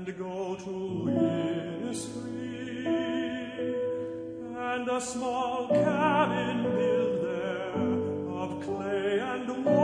go to Innisfree, and a small cabin build there of clay and wood.